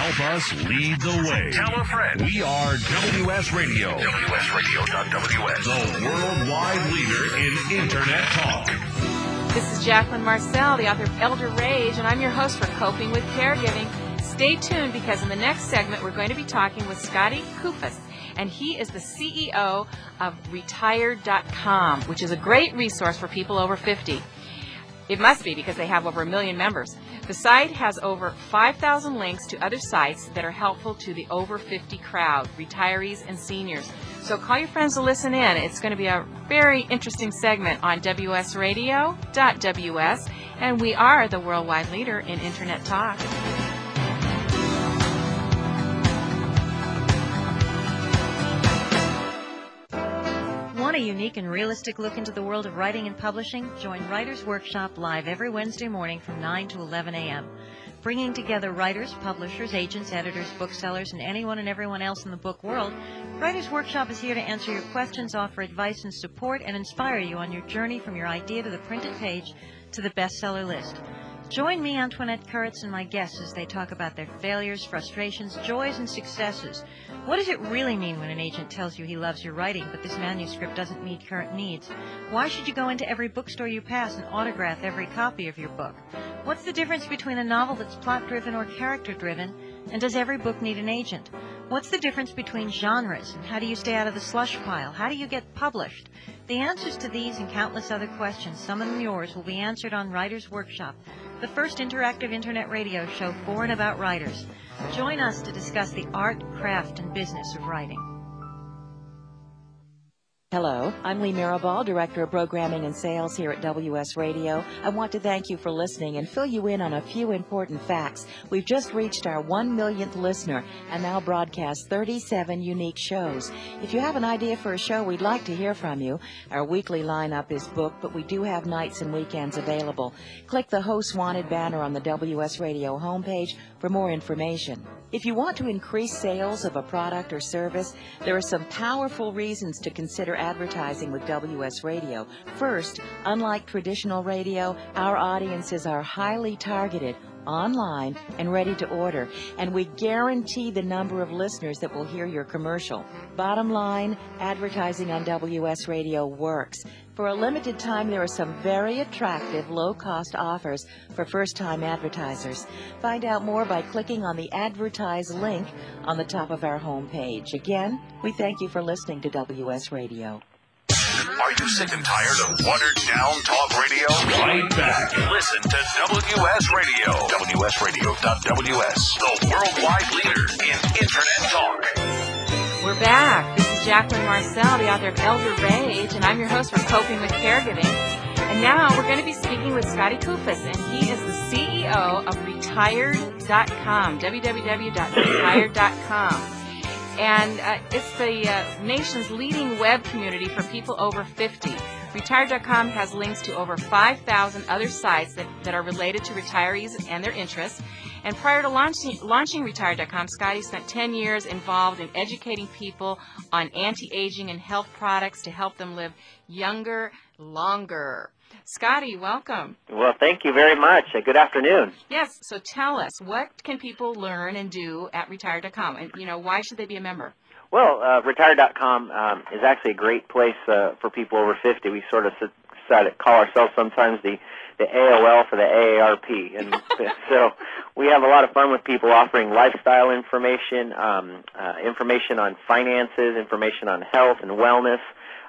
Help us lead the way. Tell a friend. We are WS Radio. WSRadio.ws. The worldwide leader in Internet talk. This is Jacqueline Marcel, the author of Elder Rage, and I'm your host for Coping with Caregiving. Stay tuned because in the next segment we're going to be talking with Scotty Kufas, and he is the CEO of Retired.com, which is a great resource for people over 50. It must be because they have over 1 million members. The site has over 5,000 links to other sites that are helpful to the over 50 crowd, retirees and seniors. So call your friends to listen in. It's going to be a very interesting segment on WSRadio.ws, and we are the worldwide leader in Internet talk. Want a unique and realistic look into the world of writing and publishing? Join Writers Workshop live every Wednesday morning from 9 to 11 a.m. Bringing together writers, publishers, agents, editors, booksellers, and anyone and everyone else in the book world, Writers Workshop is here to answer your questions, offer advice and support, and inspire you on your journey from your idea to the printed page to the bestseller list. Join me, Antoinette Kurtz, and my guests as they talk about their failures, frustrations, joys, and successes. What does it really mean when an agent tells you he loves your writing, but this manuscript doesn't meet current needs? Why should you go into every bookstore you pass and autograph every copy of your book? What's the difference between a novel that's plot-driven or character-driven, and does every book need an agent? What's the difference between genres, and how do you stay out of the slush pile? How do you get published? The answers to these and countless other questions, some of them yours, will be answered on Writers Workshop, the first interactive Internet radio show for and about writers. Join us to discuss the art, craft, and business of writing. Hello, I'm Lee Mirabal, Director of Programming and Sales here at WS Radio. I want to thank you for listening and fill you in on a few important facts. We've just reached our 1 millionth listener and now broadcast 37 unique shows. If you have an idea for a show, we'd like to hear from you. Our weekly lineup is booked, but we do have nights and weekends available. Click the Host Wanted banner on the WS Radio homepage for more information. If you want to increase sales of a product or service, there are some powerful reasons to consider advertising with WS Radio. First, unlike traditional radio, our audiences are highly targeted, online, and ready to order, and we guarantee the number of listeners that will hear your commercial. Bottom line, advertising on WS Radio works. For a limited time, there are some very attractive, low-cost offers for first-time advertisers. Find out more by clicking on the Advertise link on the top of our homepage. Again, we thank you for listening to WS Radio. Are you sick and tired of watered-down talk radio? Right back. Listen to WS Radio. WSRadio.ws. The worldwide leader in Internet talk. We're back. This is Jacqueline Marcel, the author of Elder Rage, and I'm your host for Coping with Caregiving. And now we're going to be speaking with Scotty Kufas, and he is the CEO of Retired.com, www.retired.com. And it's the nation's leading web community for people over 50. Retired.com has links to over 5,000 other sites that are related to retirees and their interests. And prior to launching Retired.com, Scotty spent 10 years involved in educating people on anti-aging and health products to help them live younger, longer. Scotty, welcome. Well, thank you very much. Good afternoon. Yes, so tell us, what can people learn and do at Retired.com? And, why should they be a member? Well, Retired.com is actually a great place for people over 50. We sort of call ourselves sometimes the AOL for the AARP. And so we have a lot of fun with people offering lifestyle information, information on finances, information on health and wellness.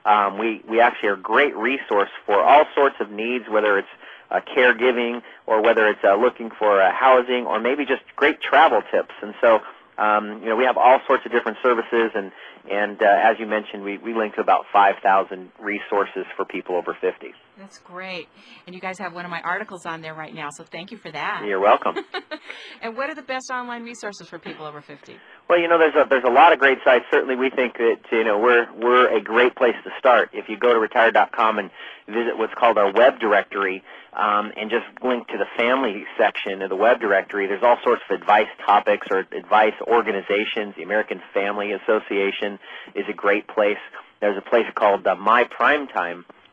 We actually are a great resource for all sorts of needs, whether it's caregiving or whether it's looking for housing or maybe just great travel tips. And so, we have all sorts of different services, and as you mentioned, we link to about 5,000 resources for people over 50. That's great. And you guys have one of my articles on there right now, so thank you for that. You're welcome. And what are the best online resources for people over 50? Well, there's a lot of great sites. Certainly, we think that we're a great place to start. If you go to Retired.com and visit what's called our web directory, and just link to the family section of the web directory, there's all sorts of advice topics or advice organizations. The American Family Association is a great place. There's a place called My Primetime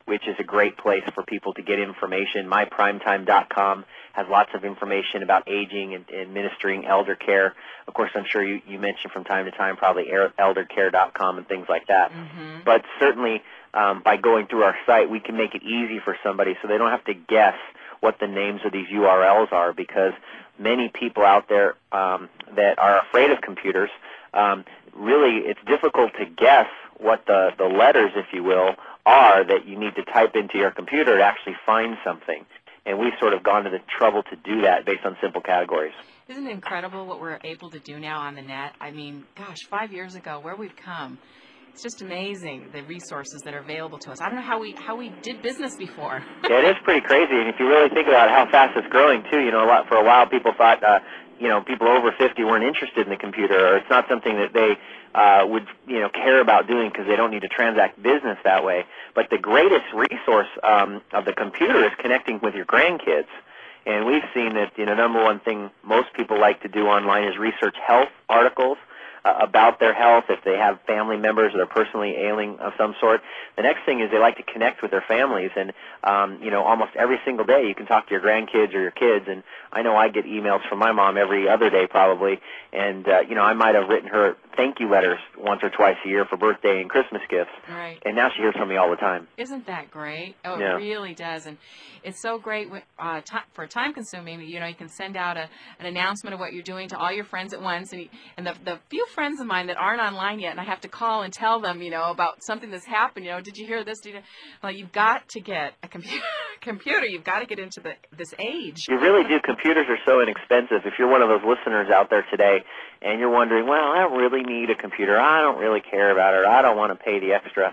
which is a great place for people to get information. MyPrimetime.com has lots of information about aging and administering elder care. Of course, I'm sure you mentioned from time to time probably eldercare.com and things like that. Mm-hmm. But certainly by going through our site, we can make it easy for somebody so they don't have to guess what the names of these URLs are, because many people out there that are afraid of computers, really it's difficult to guess what the letters, if you will, are that you need to type into your computer to actually find something. And we've sort of gone to the trouble to do that based on simple categories. Isn't it incredible what we're able to do now on the net? I mean, gosh, 5 years ago, where we've come. It's just amazing, the resources that are available to us. I don't know how we did business before. Yeah, it is pretty crazy, and if you really think about how fast it's growing, too, for a while people thought, people over 50 weren't interested in the computer, or it's not something that they would, care about doing because they don't need to transact business that way. But the greatest resource of the computer is connecting with your grandkids. And we've seen that, number one thing most people like to do online is research health articles about their health, if they have family members that are personally ailing of some sort. The next thing is they like to connect with their families, and almost every single day you can talk to your grandkids or your kids, and I know I get emails from my mom every other day probably, and I might have written her thank you letters once or twice a year for birthday and Christmas gifts, right. And now she hears from me all the time. Isn't that great? Oh, yeah. It really does, and it's so great for time consuming. You can send out an announcement of what you're doing to all your friends at once, and the few friends of mine that aren't online yet, and I have to call and tell them, about something that's happened. Did you hear this? Well, you've got to get a computer. You've got to get into this age. You really do. Computers are so inexpensive. If you're one of those listeners out there today, and you're wondering, well, I don't really need a computer. I don't really care about it. Or I don't want to pay the extra,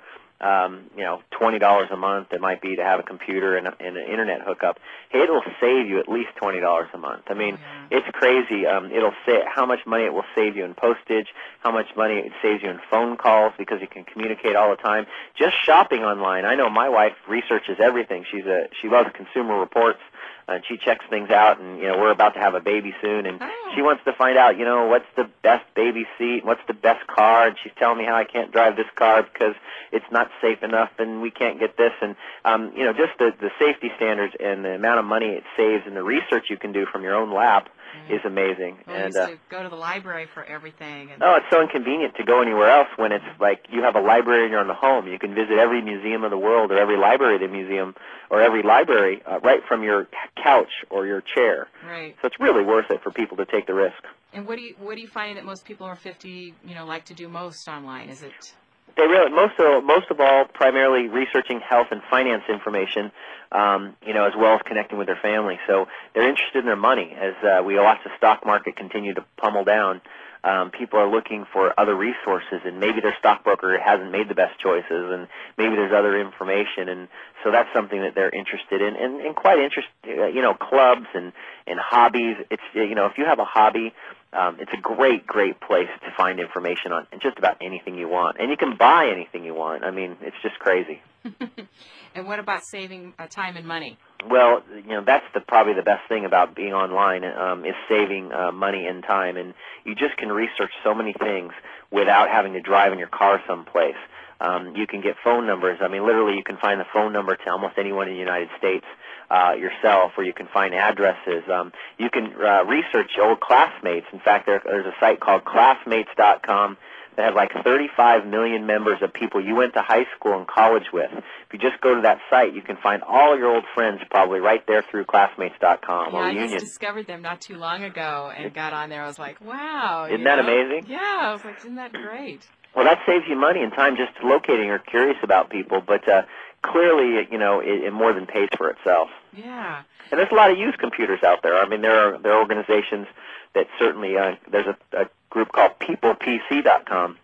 $20 a month it might be to have a computer and an internet hookup. Hey, it'll save you at least $20 a month. I mean, It's crazy. It'll say how much money it will save you in postage, how much money it saves you in phone calls because you can communicate all the time. Just shopping online. I know my wife researches everything. She loves Consumer Reports. And she checks things out, and we're about to have a baby soon, and she wants to find out, what's the best baby seat, what's the best car, and she's telling me how I can't drive this car because it's not safe enough, and we can't get this, and just the safety standards and the amount of money it saves, and the research you can do from your own lap is amazing. Well, and you used to go to the library for everything. It's so inconvenient to go anywhere else when it's like you have a library in your own home. You can visit every museum of the world or every library of the museum or every library right from your couch or your chair. Right. So it's really worth it for people to take the risk. And what do you find that most people over 50, like to do most online? Is it? They really most of all primarily researching health and finance information, as well as connecting with their family. So they're interested in their money as we watch the stock market continue to pummel down. People are looking for other resources, and maybe their stockbroker hasn't made the best choices, and maybe there's other information, and so that's something that they're interested in, and quite interested, clubs and hobbies. It's, if you have a hobby, it's a great place to find information on just about anything you want, and you can buy anything you want. I mean, it's just crazy. And what about saving time and money? Well, that's probably the best thing about being online is saving money and time, and you just can research so many things without having to drive in your car someplace. You can get phone numbers. I mean, literally, you can find the phone number to almost anyone in the United States yourself, or you can find addresses. You can research old classmates. In fact, there's a site called Classmates.com that has like 35 million members of people you went to high school and college with. If you just go to that site, you can find all your old friends probably right there through Classmates.com or Reunion. I just discovered them not too long ago and got on there. I was like, wow. Isn't that amazing? Yeah, I was like, isn't that great? Well, that saves you money and time just locating or curious about people, but clearly, it more than pays for itself. Yeah. And there's a lot of used computers out there. I mean, there are organizations that certainly, there's a group called PeoplePC.com.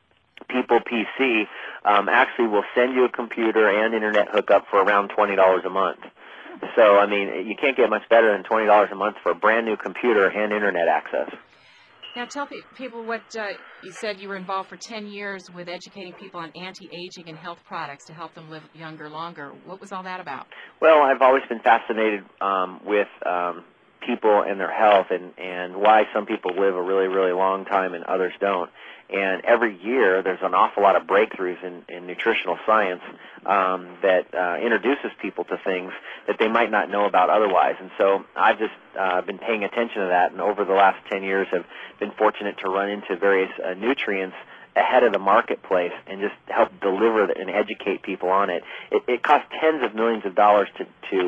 PeoplePC actually will send you a computer and internet hookup for around $20 a month. So, I mean, you can't get much better than $20 a month for a brand new computer and internet access. Now, tell people what you said. You were involved for 10 years with educating people on anti-aging and health products to help them live younger, longer. What was all that about? Well, I've always been fascinated with people and their health, and why some people live a really, really long time and others don't. And every year there's an awful lot of breakthroughs in nutritional science that introduces people to things that they might not know about otherwise. And so I've just been paying attention to that, and over the last 10 years have been fortunate to run into various nutrients ahead of the marketplace and just help deliver and educate people on it. It costs tens of millions of dollars to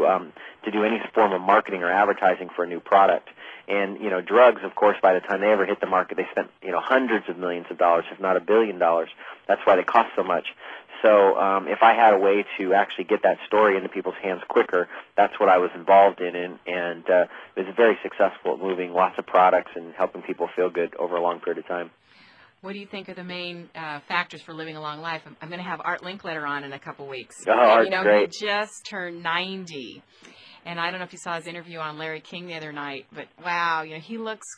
do any form of marketing or advertising for a new product. And, you know, drugs, of course, by the time they ever hit the market, they spent, you know, hundreds of millions of dollars, if not $1 billion. That's why they cost so much. So if I had a way to actually get that story into people's hands quicker, that's what I was involved in, and was very successful at moving lots of products and helping people feel good over a long period of time. What do you think are the main factors for living a long life? I'm going to have Art Linkletter on in a couple weeks. Oh, Art's great. He just turned 90. And I don't know if you saw his interview on Larry King the other night, but wow, you know, he looks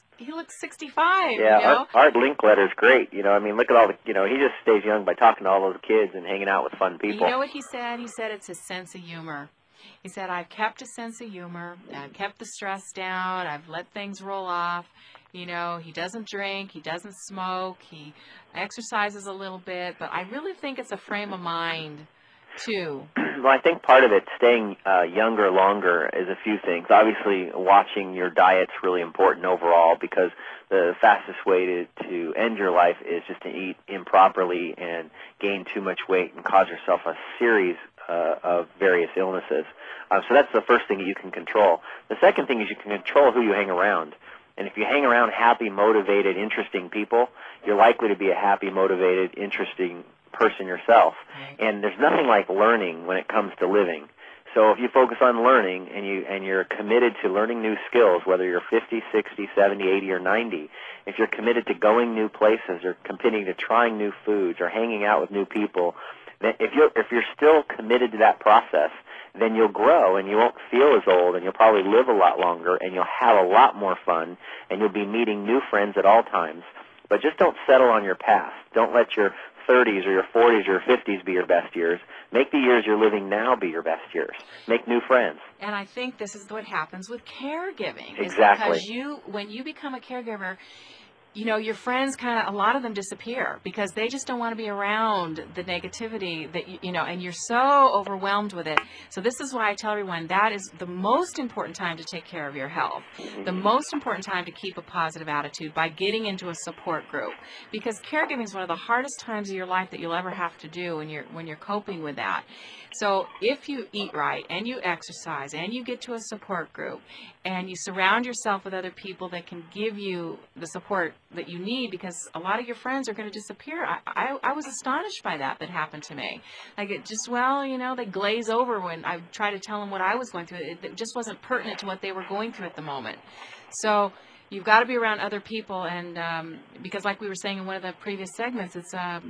65. Yeah, you know? Art Linkletter's great. You know, I mean, look at all the, you know, he just stays young by talking to all those kids and hanging out with fun people. You know what he said? He said it's his sense of humor. He said, I've kept a sense of humor. I've kept the stress down. I've let things roll off. You know, he doesn't drink. He doesn't smoke. He exercises a little bit. But I really think it's a frame of mind, too. Well, I think part of it, staying younger longer, is a few things. Obviously, watching your diet's really important overall, because the fastest way to end your life is just to eat improperly and gain too much weight and cause yourself a series of various illnesses. So that's the first thing that you can control. The second thing is you can control who you hang around. And if you hang around happy, motivated, interesting people, you're likely to be a happy, motivated, interesting person yourself. And there's nothing like learning when it comes to living. So if you focus on learning and you're committed to learning new skills, whether you're 50, 60, 70, 80, or 90, if you're committed to going new places or committing to trying new foods or hanging out with new people, then if you're still committed to that process, then you'll grow and you won't feel as old, and you'll probably live a lot longer, and you'll have a lot more fun, and you'll be meeting new friends at all times. But just don't settle on your past. Don't let your 30s or your 40s or your 50s be your best years. Make the years you're living now be your best years. Make new friends. And I think this is what happens with caregiving. Exactly. Because when you become a caregiver, you know, your friends a lot of them disappear because they just don't want to be around the negativity that, you know, and you're so overwhelmed with it. So this is why I tell everyone that is the most important time to take care of your health. The most important time to keep a positive attitude by getting into a support group, because caregiving is one of the hardest times of your life that you'll ever have to do when you're coping with that. So if you eat right and you exercise and you get to a support group and you surround yourself with other people that can give you the support that you need, because a lot of your friends are going to disappear. I was astonished by that happened to me. Like, it just, well, you know, they glaze over when I try to tell them what I was going through. It just wasn't pertinent to what they were going through at the moment. So you've got to be around other people, and because like we were saying in one of the previous segments, it's a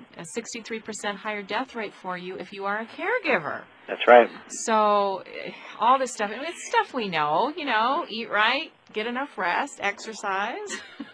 63% higher death rate for you if you are a caregiver. That's right. So all this stuff, I mean, it's stuff we know, you know, eat right, get enough rest, exercise.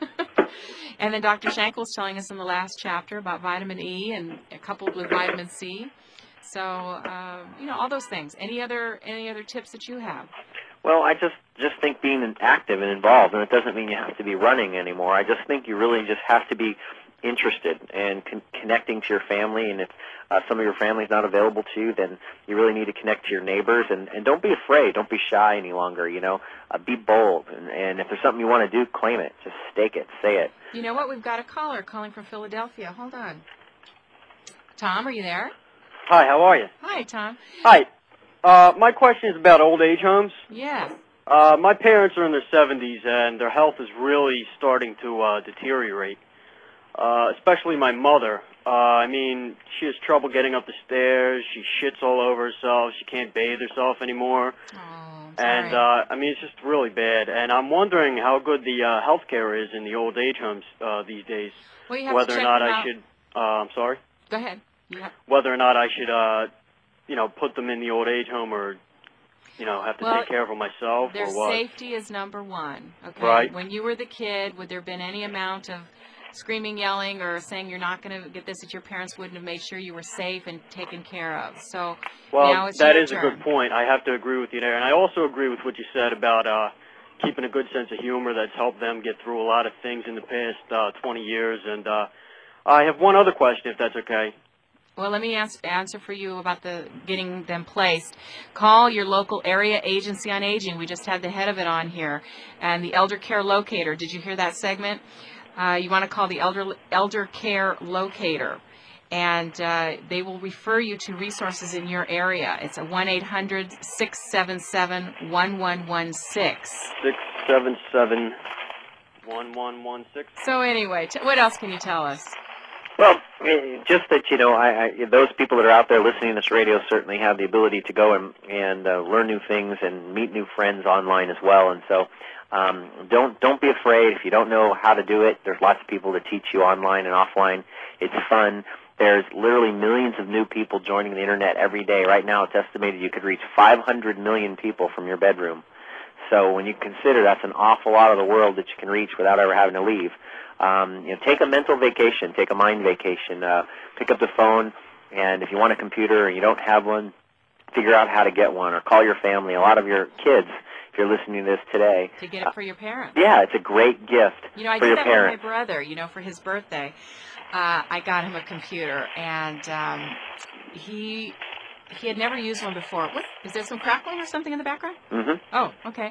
And then Dr. Schenkel was telling us in the last chapter about vitamin E and coupled with vitamin C. So, you know, all those things. Any other tips that you have? Well, I just think being active and involved, and it doesn't mean you have to be running anymore. I just think you really just have to be interested and connecting to your family. And if some of your family's not available to you, then you really need to connect to your neighbors. And don't be afraid. Don't be shy any longer, you know. Be bold. And if there's something you want to do, claim it. Just stake it. Say it. You know what? We've got a caller calling from Philadelphia. Hold on. Tom, are you there? Hi, how are you? Hi, Tom. Hi. My question is about old age homes. Yeah. My parents are in their 70s, and their health is really starting to deteriorate, especially my mother. I mean, she has trouble getting up the stairs. She shits all over herself. She can't bathe herself anymore. Oh, sorry. And, I mean, it's just really bad. And I'm wondering how good the health care is in the old age homes these days. Well, you have whether to or check not them I out. should, I'm sorry? Go ahead. Whether or not I should, you know, put them in the old age home, or, you know, have to take care of them myself, their or what? safety is number one. Okay. Right. When you were the kid, would there have been any amount of screaming, yelling, or saying you're not going to get this that your parents wouldn't have made sure you were safe and taken care of? So well, now it's that your is turn. a good point. I have to agree with you there, and I also agree with what you said about, keeping a good sense of humor that's helped them get through a lot of things in the past 20 years. And I have one other question, if that's okay. Well, let me answer for you about getting them placed. Call your local area agency on aging. We just had the head of it on here. And the Elder Care Locator. Did you hear that segment? You want to call the Elder Care Locator. And they will refer you to resources in your area. It's a 1-800-677-1116. 677-1116. So anyway, what else can you tell us? Well, just that, those people that are out there listening to this radio certainly have the ability to go and learn new things and meet new friends online as well. And so don't be afraid. If you don't know how to do it, there's lots of people that teach you online and offline. It's fun. There's literally millions of new people joining the Internet every day. Right now it's estimated you could reach 500 million people from your bedroom. So when you consider that's an awful lot of the world that you can reach without ever having to leave. Take a mental vacation, take a mind vacation, pick up the phone, and if you want a computer and you don't have one, figure out how to get one or call your family. A lot of your kids, if you're listening to this today. To get it for your parents. Yeah, it's a great gift I for your did that parents. with my brother, for his birthday. I got him a computer, and he had never used one before. What? Is there some crackling or something in the background? Mm-hmm. Oh, okay.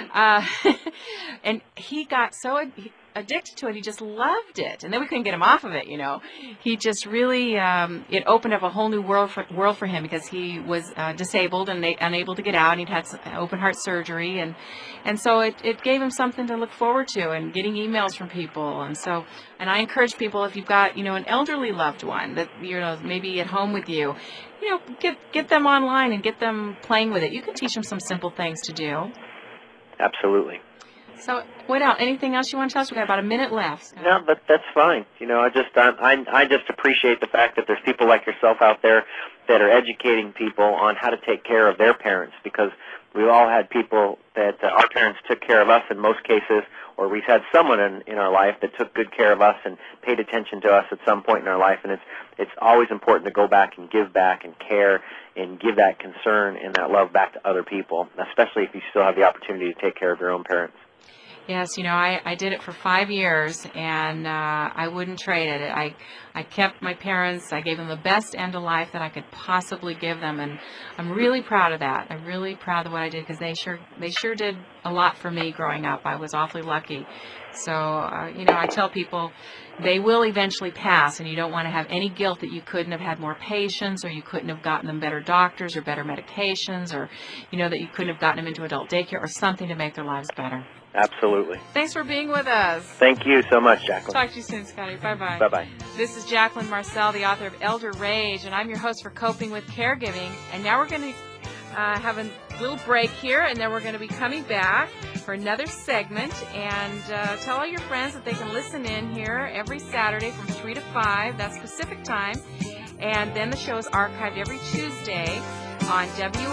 And he got so addicted to it, he just loved it. And then we couldn't get him off of it, He just really, it opened up a whole new world for him because he was disabled and unable to get out, and he'd had open heart surgery. And so it gave him something to look forward to and getting emails from people. And I encourage people, if you've got, an elderly loved one that, maybe at home with you, get them online and get them playing with it. You can teach them some simple things to do. Absolutely. So, what else? Anything else you want to tell us? We've got about a minute left. No, but that's fine. I just appreciate the fact that there's people like yourself out there that are educating people on how to take care of their parents, because we've all had people that our parents took care of us in most cases, or we've had someone in our life that took good care of us and paid attention to us at some point in our life, and it's always important to go back and give back and care and give that concern and that love back to other people, especially if you still have the opportunity to take care of your own parents. Yes, I did it for 5 years, and I wouldn't trade it. I kept my parents. I gave them the best end of life that I could possibly give them, and I'm really proud of that. I'm really proud of what I did, because they sure did a lot for me growing up. I was awfully lucky. So, I tell people they will eventually pass, and you don't want to have any guilt that you couldn't have had more patients, or you couldn't have gotten them better doctors or better medications, or, that you couldn't have gotten them into adult daycare or something to make their lives better. Absolutely. Thanks for being with us. Thank you so much, Jacqueline. Talk to you soon, Scotty. Bye-bye. Bye-bye. This is Jacqueline Marcel, the author of Elder Rage, and I'm your host for Coping with Caregiving. And now we're going to have a little break here, and then we're going to be coming back for another segment. And tell all your friends that they can listen in here every Saturday from 3 to 5. That's Pacific time. And then the show is archived every Tuesday on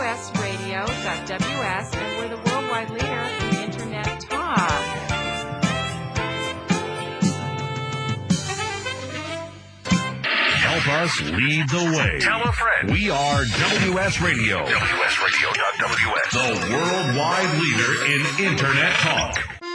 WSRadio.WS, and we're the worldwide leader in Internet talk. Help us lead the way. Tell a friend. We are WS Radio. WSRadio.WS. The worldwide leader in Internet talk.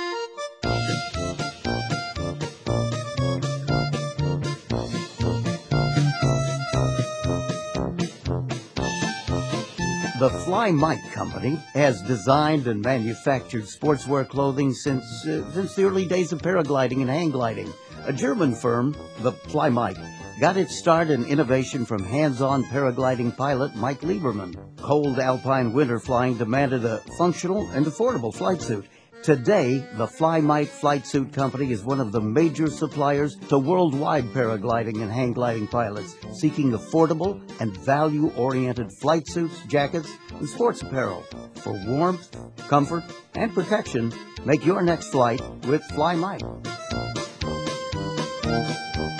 The Fly Mike Company has designed and manufactured sportswear clothing since the early days of paragliding and hang gliding. A German firm, the Fly Mike, got its start in innovation from hands-on paragliding pilot Mike Lieberman. Cold alpine winter flying demanded a functional and affordable flight suit. Today, the Fly Mike Flight Suit Company is one of the major suppliers to worldwide paragliding and hang gliding pilots seeking affordable and value-oriented flight suits, jackets, and sports apparel. For warmth, comfort, and protection, make your next flight with Fly Mike.